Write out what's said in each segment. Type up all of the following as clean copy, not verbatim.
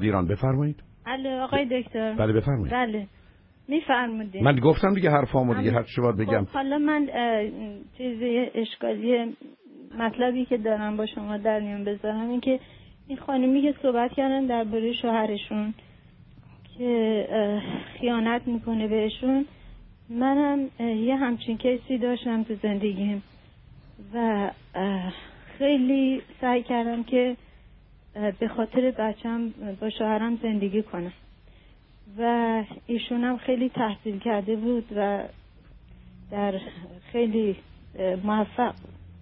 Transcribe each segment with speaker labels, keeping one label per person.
Speaker 1: ایران. بفرمایید.
Speaker 2: الو آقای دکتر.
Speaker 1: بله بفرمایید.
Speaker 2: بله میفرمودید.
Speaker 1: من گفتم دیگه حرفامو دیگه هر چی باید بگم.
Speaker 2: حالا من چیزی اشکالی مطلبی که دارم با شما در میون بذارم این که این خانومی که صحبت کردن درباره شوهرشون که خیانت میکنه بهشون، منم یه همچین کیسی داشتم تو زندگیم و خیلی سعی کردم که به خاطر بچم با شوهرم زندگی کنم و ایشونم خیلی تحصیل کرده بود و در خیلی موفق،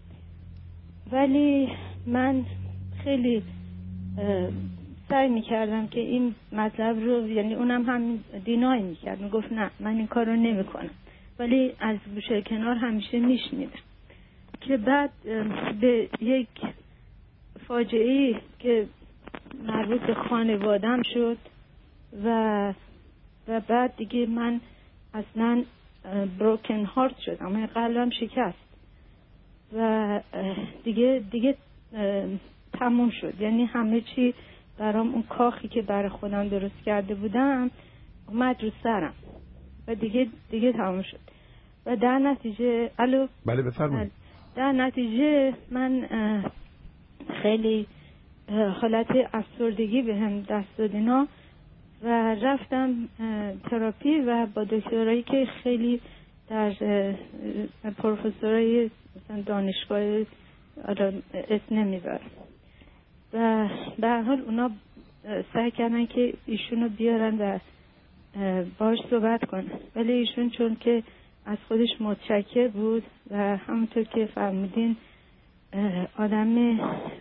Speaker 2: ولی من خیلی سعی میکردم که این مطلب رو، یعنی اونم هم دینای میکرد، میگفت نه من این کار رو نمی کنم، ولی از گوشه کنار همیشه میشنیدم که بعد به یک فاجعه‌ای که مربوط به خانوادم شد و بعد دیگه من اصلا بروکن هارت شدم، من قلبم شکست و دیگه تموم شد. یعنی همه چی برام، اون کاخی که برای خودم درست کرده بودم اومد رو سرم و دیگه تموم شد و در نتیجه
Speaker 1: بله بفرمایید.
Speaker 2: در نتیجه من خیلی حالت افسردگی بهم دست داد اینا و رفتم تراپی و با دکترایی که خیلی در پروفسورای مثلا دانشگاه اسم نمیبرم و به هر حال اونا سعی کردن که ایشونو بیارن و باهاش صحبت کنن، ولی ایشون چون که از خودش متشکر بود و همونطور که فرمودین آدم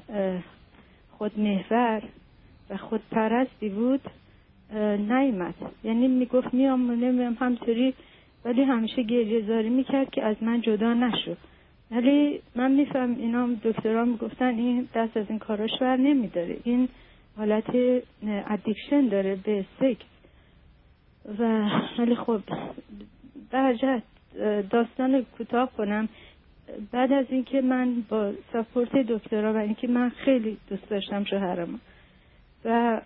Speaker 2: خودمحور و خودپرستی بود، نیامد. یعنی میگفت میام همطوری، ولی همیشه گریه زاری میکرد که از من جدا نشو. ولی من میفهم اینا دکترها میگفتن این دست از این کاراش بر نمیداره، این حالت ادیکشن داره به سکس. و ولی خب برجت داستان کوتاه کنم، بعد از اینکه من با ساپورت دکترها و اینکه من خیلی دوست داشتم شوهرم و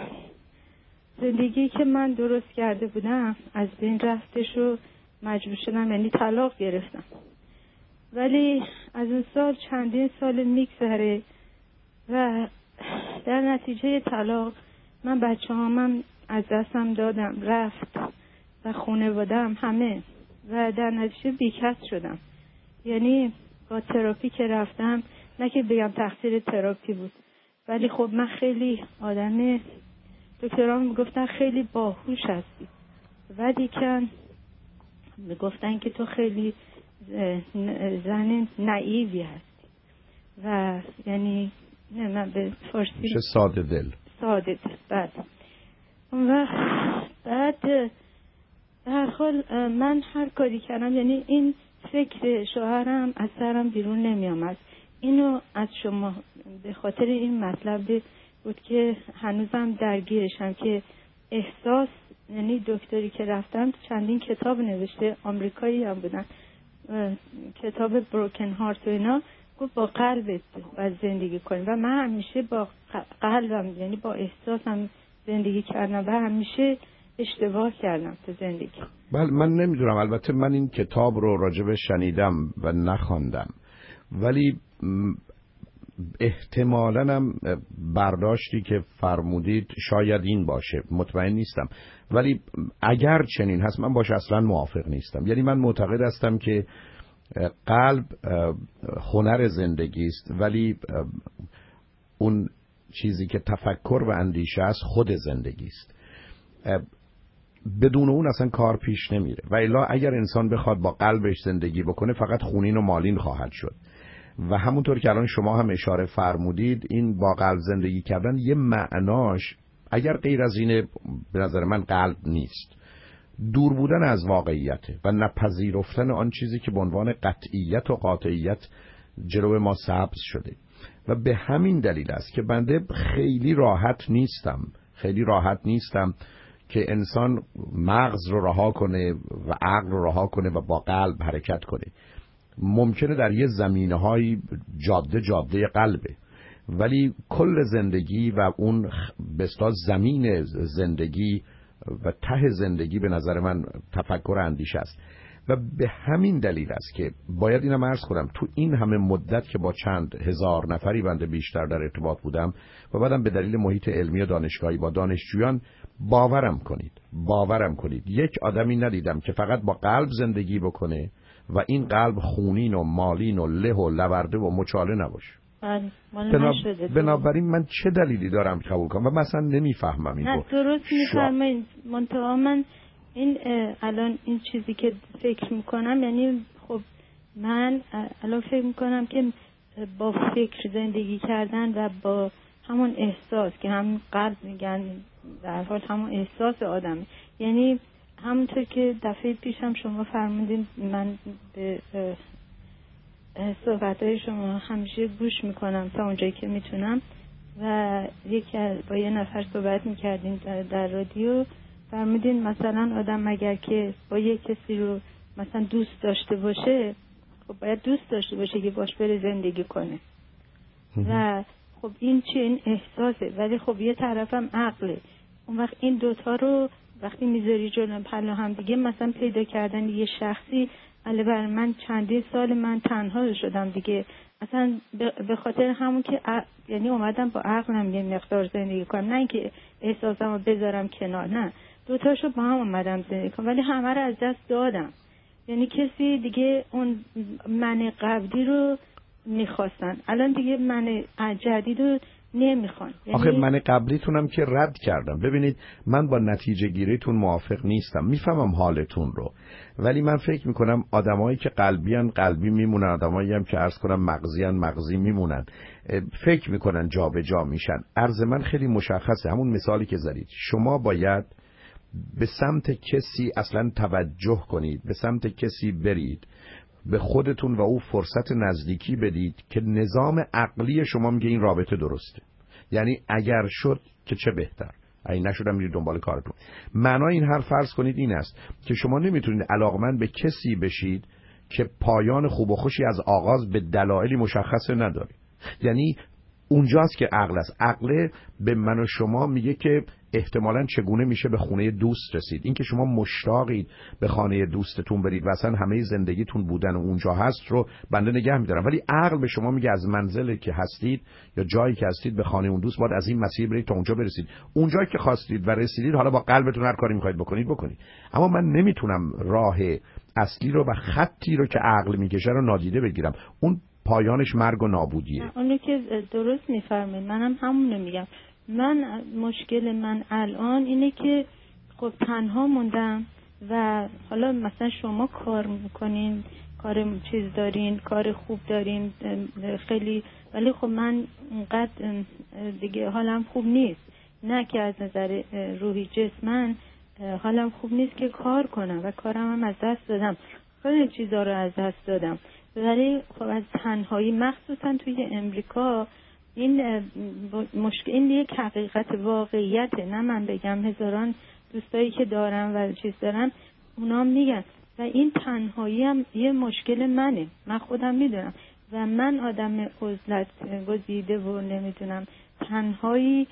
Speaker 2: زندگی که من درست کرده بودم از بین رفتش و مجبور شدم، یعنی طلاق گرفتم. ولی از اون سال چندین سال میگذره و در نتیجه طلاق من بچه هامم از دستم دادم، رفت و خانواده‌ام همه، و در نتیجه بیکس شدم. یعنی با تراپی که رفتم، نه که بگم تقصیر تراپی بود، ولی خب من خیلی آدم، دکتران میگفتن خیلی باهوش هستی، ولی که میگفتن که تو خیلی زن نایوی هستی و یعنی نه من به فارسی
Speaker 1: ساده دل.
Speaker 2: بعد در حال من هر کاری کردم، یعنی این فکر شوهرم از سرم بیرون نمی آمد. اینو از شما به خاطر این مطلب بود که هنوزم درگیرشم که احساس، یعنی دکتری که رفتم چندین کتاب نوشته، آمریکایی هم بودن، کتاب بروکن هارت و اینا، گفت با قلبت باید زندگی کنی و من همیشه با قلبم، یعنی با احساسم زندگی کردم و همیشه اشتباه کردم تو زندگی.
Speaker 1: بله من نمیدونم، البته من این کتاب رو راجبش شنیدم و نخواندم، ولی احتمالاً هم برداشتی که فرمودید شاید این باشه، مطمئن نیستم، ولی اگر چنین هست من باشه اصلا موافق نیستم. یعنی من معتقد هستم که قلب هنر زندگی است، ولی اون چیزی که تفکر و اندیشه است خود زندگی است. بدون اون اصلا کار پیش نمیره و الا اگر انسان بخواد با قلبش زندگی بکنه فقط خونین و مالین خواهد شد. و همونطور که الان شما هم اشاره فرمودید، این با قلب زندگی کردن یه معناش اگر غیر از اینه به نظر من قلب نیست، دور بودن از واقعیته و نپذیرفتن آن چیزی که به عنوان قطعیت و قاطعیت جلو ما سبز شده. و به همین دلیل است که بنده خیلی راحت نیستم که انسان مغز رو رها کنه و عقل رو رها کنه و با قلب حرکت کنه. ممکنه در یه زمینه‌های جاده قلبه، ولی کل زندگی و اون به اصطلاح زمین زندگی و ته زندگی به نظر من تفکر اندیشه است و به همین دلیل است که باید اینم عرض کنم تو این همه مدت که با چند هزار نفری بنده بیشتر در ارتباط بودم و بعدم به دلیل محیط علمی و دانشگاهی با دانشجویان باورم کنید یک آدمی ندیدم که فقط با قلب زندگی بکنه و این قلب خونین و مالین و له و لورده و مچاله نباشه. بنابراین من چه دلیلی دارم قبول کنم و مثلا نمیفهمم این
Speaker 2: رو. درست میفهمین منتها من این الان این چیزی که فکر میکنم، یعنی خب من الان فکر میکنم که با فکر زندگی کردن و با همون احساس که هم قلب میگن در حال همون احساس آدم، یعنی همونطور که دفعه پیشم شما فرمودین من به صحبت‌های شما همیشه گوش میکنم تا اونجایی که میتونم و با یه نفر صحبت میکردیم در رادیو، فرمودین مثلا آدم اگر که با یه کسی رو مثلا دوست داشته باشه خب باید دوست داشته باشه که باش بره زندگی کنه و خب این چیه؟ این احساسه، ولی خب یه طرفم عقله. اون وقت این دوتا رو وقتی میذاری جلو پلا هم دیگه، مثلا پیدا کردن یه شخصی علاوه بر من چندین سال من تنها شدم دیگه، اصلا به خاطر همون که یعنی اومدم با عقلم یه مقدار زندگی کنم، نه اینکه احساسمو بذارم کنار، نه دوتاشو با هم اومدم زندگی کنم، ولی همه رو از دست دادم. یعنی کسی دیگه اون من قبلی رو میخواستن، الان دیگه من جدید رو نمیخوان.
Speaker 1: آخه من قبلیتونم که رد کردم. ببینید من با نتیجه گیریتون موافق نیستم، میفهمم حالتون رو، ولی من فکر میکنم آدمایی که قلبی میمونن، آدمایی هم که عرض کنم مغزی میمونن، فکر میکنن جا به جا میشن. عرض من خیلی مشخصه، همون مثالی که زدید، شما باید به سمت کسی اصلا توجه کنید، به سمت کسی برید، به خودتون و او فرصت نزدیکی بدید که نظام عقلی شما میگه این رابطه درسته. یعنی اگر شد که چه بهتر، اگه نشدم میرید دنبال کارتون. معنای این حرف فرض کنید این است که شما نمیتونید علاقمند به کسی بشید که پایان خوب و خوشی از آغاز به دلایلی مشخصه نداره. یعنی اونجاست که عقل است. عقل به من و شما میگه که احتمالاً چگونه میشه به خونه دوست رسید. این که شما مشتاقید به خانه دوستتون برید و اصلا همه زندگیتون بودن اونجا هست رو بنده نگه میدارم، ولی عقل به شما میگه از منزلی که هستید یا جایی که هستید به خانه اون دوست باید از این مسیر برید تا اونجا برسید. اونجایی که خواستید و رسیدید، حالا با قلبتون هر کاری میخواید بکنید. اما من نمیتونم راه اصلی رو و خطی رو که عقل میکشه رو نادیده بگیرم. اون پایانش مرگ و نابودیه.
Speaker 2: اونو که درست میفرمایید، منم همونو میگم. من مشکل من الان اینه که خب تنها موندم و حالا مثلا شما کار میکنین، کار چیز دارین، کار خوب دارین خیلی، ولی خب من اونقدر دیگه حالم خوب نیست، نه که از نظر روحی، جسمن حالم خوب نیست که کار کنم و کارم هم از دست دادم، خیلی چیزا رو از دست دادم. ولی خب از تنهایی مخصوصا توی امریکا این مشکل، این یک حقیقت واقعیته، نه من بگم، هزاران دوستایی که دارم و چیز دارم اونا میگن و این تنهایی هم یه مشکل منه، من خودم میدونم و من آدم عزلت گزیده و نمیدونم تنهایی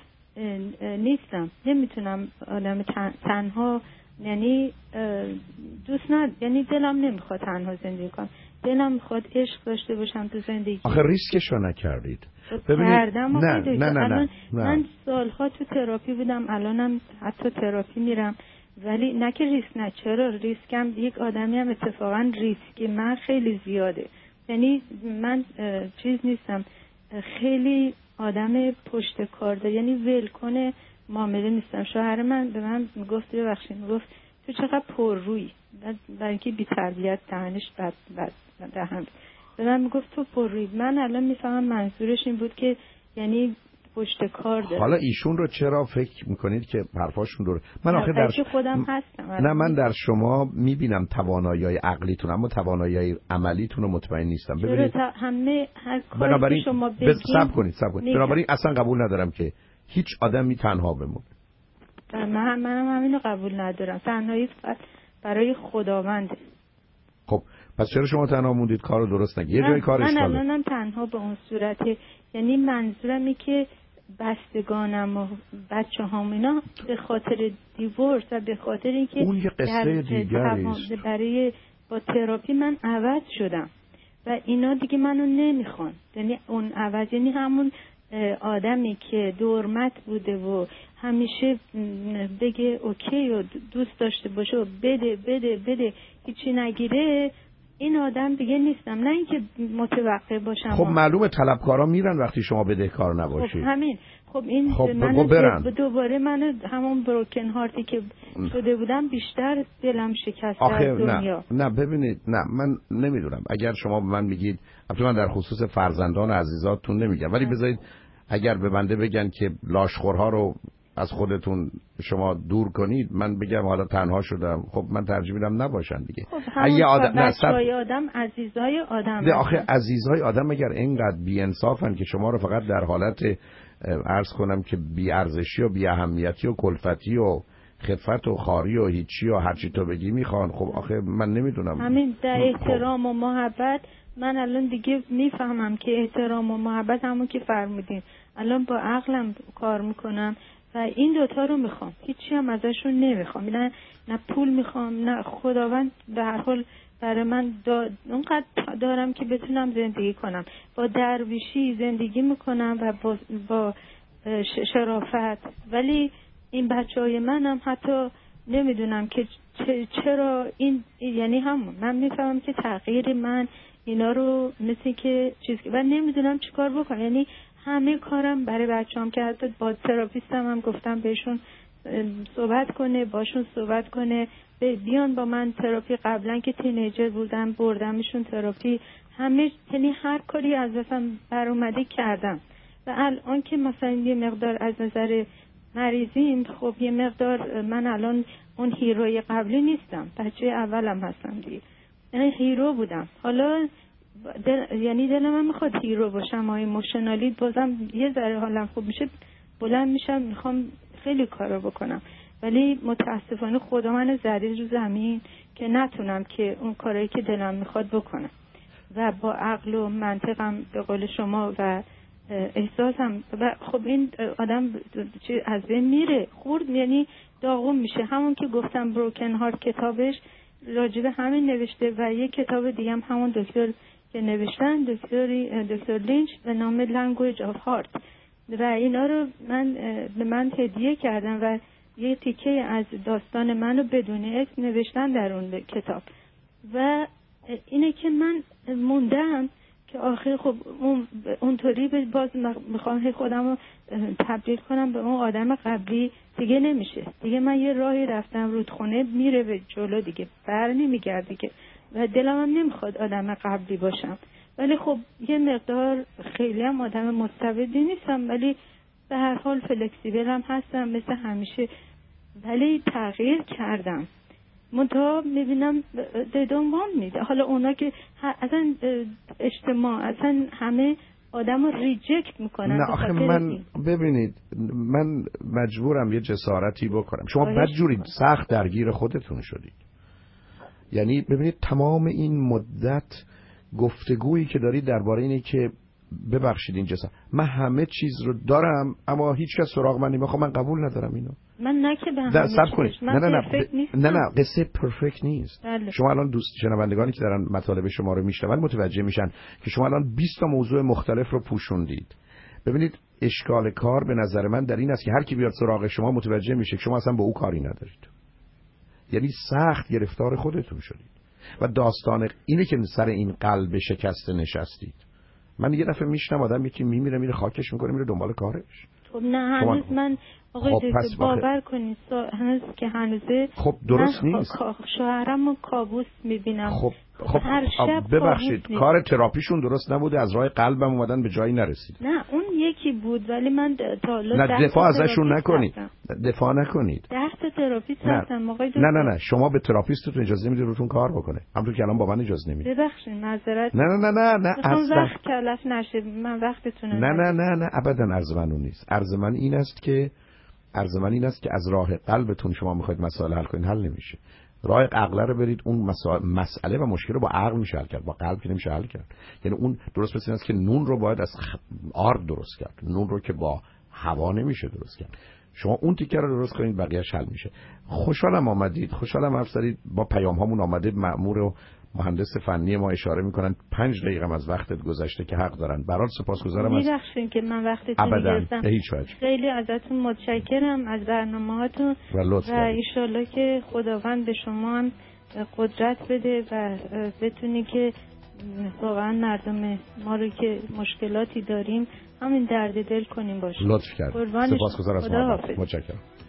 Speaker 2: نیستم، نمیتونم آدم تنها، یعنی دوست یعنی دلم نمیخواد تنها زندگی کنم، دلم میخواد عشق داشته باشم تو زندگی.
Speaker 1: آخه ریسکشو نکردید؟
Speaker 2: ببینید
Speaker 1: نه.
Speaker 2: من سالها تو تراپی بودم، الانم حتی تراپی میرم، ولی نه که ریسک، نه چرا ریسکم، یک آدمی هم اتفاقا ریسک من خیلی زیاده، یعنی من چیز نیستم، خیلی آدم پشت کار داره، یعنی ولکنه معامله نیستم. شوهر من به من گفت گفت تو چقدر پر روی، برای اینکه بی تربیت دهنش بد دهن به من میگفت تو پر روی. من الان میفهمم منظورش این بود که یعنی پشت کار داره.
Speaker 1: حالا ایشون رو چرا فکر میکنید که حرفاشون داره؟ من آخه در
Speaker 2: خودم هستم.
Speaker 1: نه، من در شما میبینم توانایی‌های عقلیتون، اما توانایی‌های عملیتون رو مطمئن نیستم. ببینید
Speaker 2: همه هر کاری که شما بگید
Speaker 1: صبر کنید. بنابراین اصلا قبول ندارم که هیچ آدمی تنها بمونه.
Speaker 2: منم همینو قبول ندارم. تنهایی برای خداونده.
Speaker 1: خب پس چرا شما تنها موندید؟ کارو درست نگید. یه جای کار اشکاله.
Speaker 2: من الانم تنها به اون صورته یعنی منظورم اینه که بستگانم و بچه هام اینا به خاطر دیورس و به خاطر اینکه
Speaker 1: اون یه قصه دیگری است.
Speaker 2: برای با تراپی من عوض شدم و اینا دیگه منو نمیخوان. یعنی اون عوض، یعنی همون آدمی که دورمت بوده و همیشه بگه اوکی و دوست داشته باشه و بده بده بده هیچی نگیره، این آدم دیگه نیستم. نه اینکه متوقع باشم.
Speaker 1: خب معلومه طلبکارا میرن وقتی شما بدهکار نباشید.
Speaker 2: خب همین. خب این دوباره من همون بروکن هارتی که شده بودم بیشتر دلم شکسته از دنیا.
Speaker 1: نه ببینید، نه من نمیدونم. اگر شما به من میگید، البته من در خصوص فرزندان عزیزاتون نمیگم، ولی بذارید اگر به بنده بگن که لاشخورها رو از خودتون شما دور کنید، من بگم حالا تنها شدم، خب من ترجیح میدم نباشن دیگه.
Speaker 2: اگه آدم عزیزای آدم
Speaker 1: آخه عزیزای آدم اگر اینقدر بی‌انصافن که شما رو فقط در حالت عرض کنم که بی ارزشی و بی اهمیتی و کلفتی و خفت و خاری و هیچی و هرچی تو بگی میخوان، خب آخه من نمیدونم.
Speaker 2: همین در احترام و محبت، من الان دیگه میفهمم که احترام و محبت همون که فرمودین، الان با عقلم کار میکنم و این دوتا رو میخوام، هیچی هم ازشون نمیخوام. نه پول میخوام، نه خداوند به هر حال برای من اونقدر دارم که بتونم زندگی کنم. با درویشی زندگی میکنم و با شرافت. ولی این بچهای منم حتی نمیدونم که چرا این، یعنی همون من میفهمم که تغییر من اینا رو مثل که و نمیدونم چیکار بکنم. یعنی همه کارم برای بچه‌ام که حتی با تراپیستم هم گفتم بهشون صحبت کنه، باشون صحبت کنه، بیان با من تراپی. قبلا که تینیجر بودم بردمشون تراپی، همه، یعنی هر کاری از دستم بر اومده کردم. و الان که مثلا یه مقدار از نظر مریضیم، خب یه مقدار من الان اون هیروی قبلی نیستم، بچه اولم هستم دیگه، یعنی هیرو بودم. حالا یعنی دلم هم میخواد هیرو باشم، ایموشنالی بازم یه ذره حالم خوب میشه بلند میشم میخوام خیلی کارا بکنم، ولی متاسفانه خدا من زده رو زمین که نتونم که اون کارایی که دلم میخواد بکنم و با عقل و منطقم به قول شما و احساسم. و خب این آدم از بین میره، خورد یعنی داغون میشه. همون که گفتم بروکن هارت کتابش راجب همین نوشته و یک کتاب دیگه هم همون دکتر که نوشتن، دکتر لینچ، به نام Language of Heart، و اینا رو به من هدیه کردن و یه تیکه از داستان منو بدون اسم نوشتن در اون کتاب. و اینه که من موندم که آخر خب اونطوری باز میخوام خودم رو تبدیل کنم به اون آدم قبلی، دیگه نمیشه. دیگه من یه راهی رفتم رودخونه میره به جلو دیگه، بر نمیگرد دیگه و دلم هم نمیخواد آدم قبلی باشم. ولی خب یه مقدار خیلی هم آدم مستبدی نیستم، ولی به هر حال فلکسیبل هم هستم مثل همیشه. ولی تغییر کردم، منتها میبینم دنبال میده. حالا اونا که اصلا اجتماع اصلا همه آدم رو ریجکت میکنن.
Speaker 1: نه آخه من ببینید، من مجبورم یه جسارتی بکنم. شما بدجوری سخت درگیر خودتون شدید. یعنی ببینید تمام این مدت گفتگویی که دارید درباره اینه که ببخشید این جسارت، من همه چیز رو دارم اما هیچ کس سراغ من نمیخواد. من قبول ندارم اینو.
Speaker 2: من نه که به همه چیز
Speaker 1: نه قصه پرفکت نیست.
Speaker 2: بله.
Speaker 1: شما الان دوست شنوندگانی که دارن مطالب شما رو میشنون متوجه میشن که شما الان 20 تا موضوع مختلف رو پوشوندید. ببینید اشکال کار به نظر من در این است که هر کی بیاد سراغ شما متوجه میشه که شما اصلا با او کاری ندارید. یعنی سخت گرفتار خودتون شدید و داستان اینه که سر این قلب شکسته نشستید. من یه دفعه میشنم آدم یکی میره خاکش میکنه میره دنبال کارش.
Speaker 2: خب نه هنوز من آقای دکتر باور کنید هنوز که هنوزه
Speaker 1: خب درست نیست.
Speaker 2: شوهرمو کابوس میبینم.
Speaker 1: خب
Speaker 2: هر شب
Speaker 1: ببخشید کار تراپیشون درست نبوده، از راه قلبم اومدن به جایی نرسید.
Speaker 2: نه اون یکی بود ولی من تا حالا
Speaker 1: نه دفاع ازشون نکنید. دفاع نکنید.
Speaker 2: 10 تا تراپیست هستم آقای دکتر.
Speaker 1: نه شما به تراپیستتون اجازه نمیدید روتون کار بکنه. همونطور که الان با من اجازه نمیدید.
Speaker 2: ببخشید معذرت.
Speaker 1: نه
Speaker 2: اصلا وقت کلف نشه. من وقتتون
Speaker 1: نه ابدا عرض من اون نیست. عرض من این است که از راه قلبتون شما میخواید مسائل حل کنین، حل نمیشه. راه عقل رو برید. اون مسئله و مشکل رو با عقل میشه حل کرد، با قلب که نمیشه حل کرد. یعنی اون درست مثل اینه که نون رو باید از آرد درست کرد، نون رو که با هوا نمیشه درست کرد. شما اون تیکه رو درست کنید بقیه‌اش حل میشه. خوشحالم آمدید، خوشحالم حرف زدید. با پیام هامون آمده مأمور و مهندس فنی ما اشاره میکنن 5 دقیقه از وقتت گذشته که حق دارن. برات سپاسگزارم.
Speaker 2: میبخشین که من وقتتون گرفتم.
Speaker 1: هیچ وجه.
Speaker 2: خیلی ازتون متشکرم از برنامه‌هاتون و انشالله که خداوند به شما هم قدرت بده و بتونی که واقعا مردم ما رو که مشکلاتی داریم همین درد دل کنیم باشه.
Speaker 1: لطف کردید. سپاسگزارم از شما. متشکرم.